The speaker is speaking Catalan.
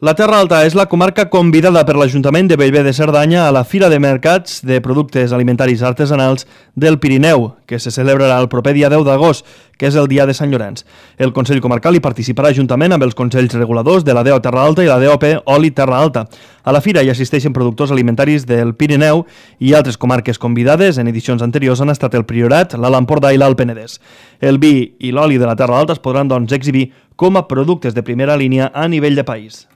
La Terra Alta és la comarca convidada per l'Ajuntament de Bellver de Cerdanya a la Fira de Mercats de Productes Alimentaris Artesanals del Pirineu, que se celebrarà el proper dia 10 d'agost, que és el dia de Sant Llorenç. El Consell Comarcal hi participarà juntament amb els Consells Reguladors de la DEO Terra Alta i la DOP Oli Terra Alta. A la fira hi assisteixen productors alimentaris del Pirineu i altres comarques convidades. En edicions anteriors han estat el Priorat, l'Alt Empordà i l'Alt Penedès. El vi i l'oli de la Terra Alta es podran, doncs, exhibir com a productes de primera línia a nivell de país.